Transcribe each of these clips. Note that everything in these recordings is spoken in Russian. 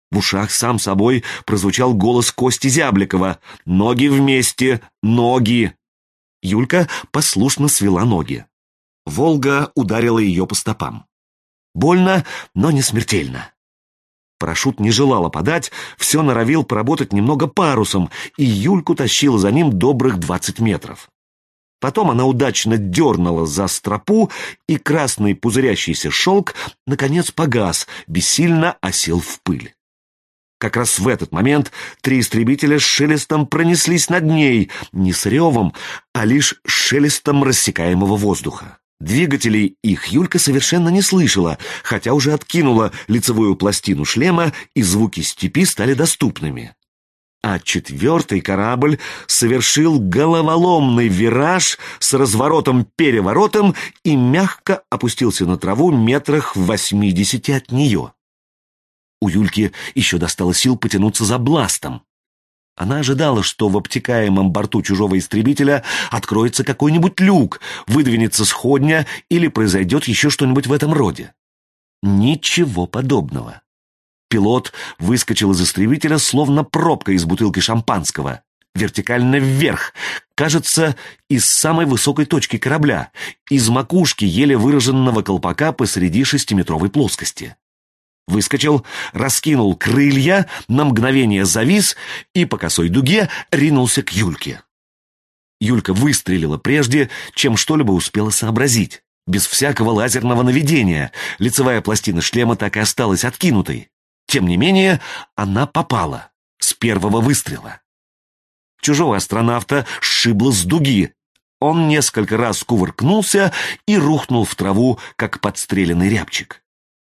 В ушах сам собой прозвучал голос Кости Зябликова: «Ноги вместе! Ноги!» Юлька послушно свела ноги. Волга ударила ее по стопам. Больно, но не смертельно. Парашют не желал опадать, все норовил поработать немного парусом, и Юльку тащило за ним добрых 20 метров. Потом она удачно дернула за стропу, и красный пузырящийся шелк наконец погас, бессильно осел в пыль. Как раз в этот момент 3 истребителя с шелестом пронеслись над ней, не с ревом, а лишь шелестом рассекаемого воздуха. Двигателей их Юлька совершенно не слышала, хотя уже откинула лицевую пластину шлема, и звуки степи стали доступными. А 4-й корабль совершил головоломный вираж с разворотом-переворотом и мягко опустился на траву метрах в 80 от нее. У Юльки еще достало сил потянуться за бластом. Она ожидала, что в обтекаемом борту чужого истребителя откроется какой-нибудь люк, выдвинется сходня или произойдет еще что-нибудь в этом роде. Ничего подобного. Пилот выскочил из истребителя, словно пробка из бутылки шампанского, вертикально вверх, кажется, из самой высокой точки корабля, из макушки еле выраженного колпака посреди 6-метровой плоскости. Выскочил, раскинул крылья, на мгновение завис и по косой дуге ринулся к Юльке. Юлька выстрелила прежде, чем что-либо успела сообразить. Без всякого лазерного наведения, лицевая пластина шлема так и осталась откинутой. Тем не менее, она попала с первого выстрела. Чужого астронавта сшибло с дуги. Он несколько раз кувыркнулся и рухнул в траву, как подстреленный рябчик.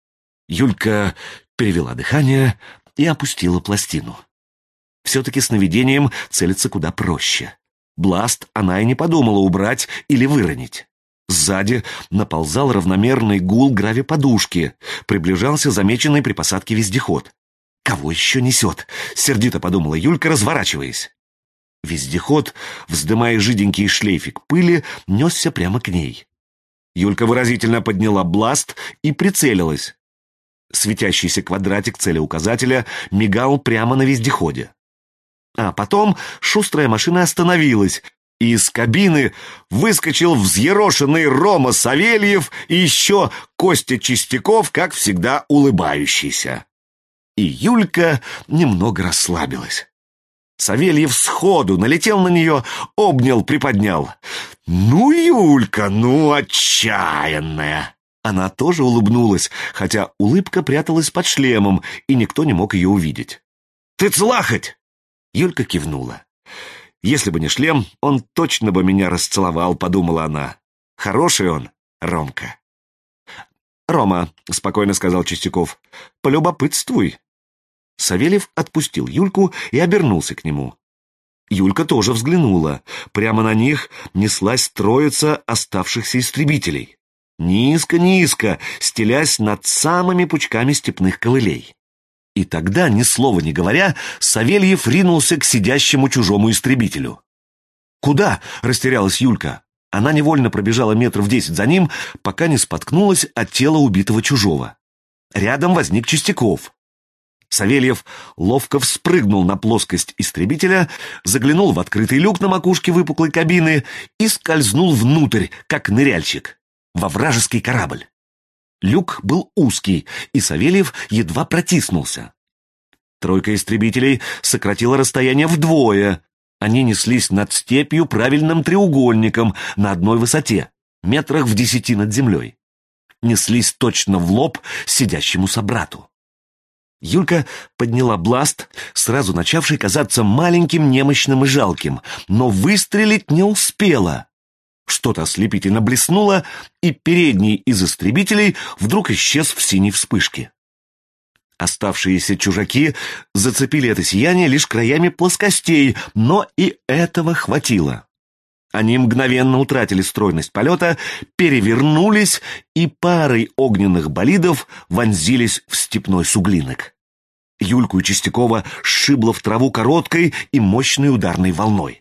Юлька перевела дыхание и опустила пластину. Все-таки с наведением целиться куда проще. Бласт она и не подумала убрать или выронить. Сзади наползал равномерный гул гравиподушки, приближался замеченный при посадке вездеход. «Кого еще несет?» — сердито подумала Юлька, разворачиваясь. Вездеход, вздымая жиденький шлейфик пыли, несся прямо к ней. Юлька выразительно подняла бласт и прицелилась. Светящийся квадратик целеуказателя мигал прямо на вездеходе. А потом шустрая машина остановилась, и из кабины выскочил взъерошенный Рома Савельев и еще Костя Чистяков, как всегда улыбающийся. И Юлька немного расслабилась. Савельев сходу налетел на нее, обнял, приподнял. «Ну, Юлька, ну, отчаянная!» Она тоже улыбнулась, хотя улыбка пряталась под шлемом, и никто не мог ее увидеть. «Ты цела хоть?» Юлька кивнула. «Если бы не шлем, он точно бы меня расцеловал», — подумала она. «Хороший он, Ромка». «Рома», — спокойно сказал Чистяков, — «полюбопытствуй». Савельев отпустил Юльку и обернулся к нему. Юлька тоже взглянула. Прямо на них неслась троица оставшихся истребителей. Низко-низко, стелясь над самыми пучками степных ковылей. И тогда, ни слова не говоря, Савельев ринулся к сидящему чужому истребителю. «Куда?» — растерялась Юлька. Она невольно пробежала метров 10 за ним, пока не споткнулась от тела убитого чужого. Рядом возник Чистяков. Савельев ловко вспрыгнул на плоскость истребителя, заглянул в открытый люк на макушке выпуклой кабины и скользнул внутрь, как ныряльщик, во вражеский корабль. Люк был узкий, и Савельев едва протиснулся. Тройка истребителей сократила расстояние вдвое. Они неслись над степью правильным треугольником на одной высоте, метрах в 10 над землей. Неслись точно в лоб сидящему собрату. Юлька подняла бласт, сразу начавший казаться маленьким, немощным и жалким, но выстрелить не успела. Что-то ослепительно блеснуло, и передний из истребителей вдруг исчез в синей вспышке. Оставшиеся чужаки зацепили это сияние лишь краями плоскостей, но и этого хватило. Они мгновенно утратили стройность полета, перевернулись и парой огненных болидов вонзились в степной суглинок. Юльку и Чистякова сшибло в траву короткой и мощной ударной волной.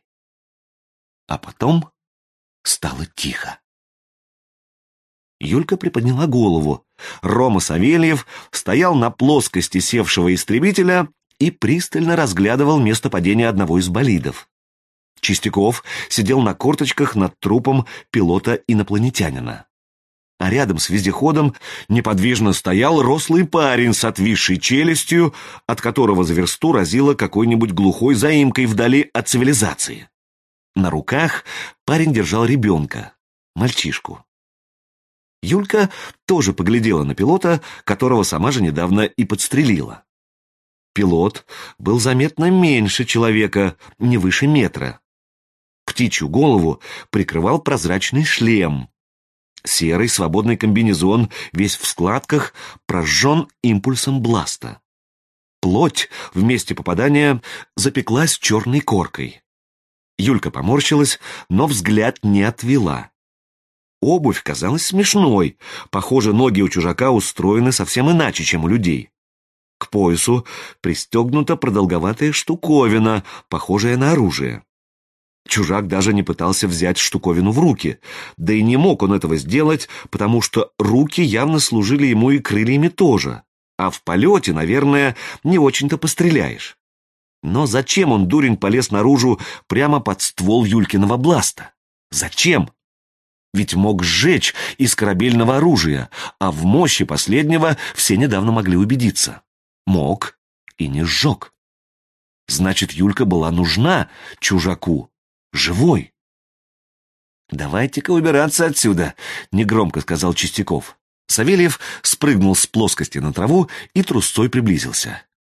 А потом стало тихо. Юлька приподняла голову. Рома Савельев стоял на плоскости севшего истребителя и пристально разглядывал место падения одного из болидов. Чистяков сидел на корточках над трупом пилота-инопланетянина. А рядом с вездеходом неподвижно стоял рослый парень с отвисшей челюстью, от которого за версту разило какой-нибудь глухой заимкой вдали от цивилизации. На руках парень держал ребенка, мальчишку. Юлька тоже поглядела на пилота, которого сама же недавно и подстрелила. Пилот был заметно меньше человека, не выше метра. Птичью голову прикрывал прозрачный шлем. Серый свободный комбинезон, весь в складках, прожжен импульсом бласта. Плоть в месте попадания запеклась черной коркой. Юлька поморщилась, но взгляд не отвела. Обувь казалась смешной. Похоже, ноги у чужака устроены совсем иначе, чем у людей. К поясу пристегнута продолговатая штуковина, похожая на оружие. Чужак даже не пытался взять штуковину в руки, да и не мог он этого сделать, потому что руки явно служили ему и крыльями тоже, а в полете, наверное, не очень-то постреляешь. Но зачем он, дурень, полез наружу прямо под ствол Юлькиного бласта? Зачем? Ведь мог сжечь из корабельного оружия, а в мощи последнего все недавно могли убедиться. Мог и не сжег. Значит, Юлька была нужна чужаку. Живой. «Давайте-ка убираться отсюда», — негромко сказал Чистяков. Савельев спрыгнул с плоскости на траву и трусцой приблизился.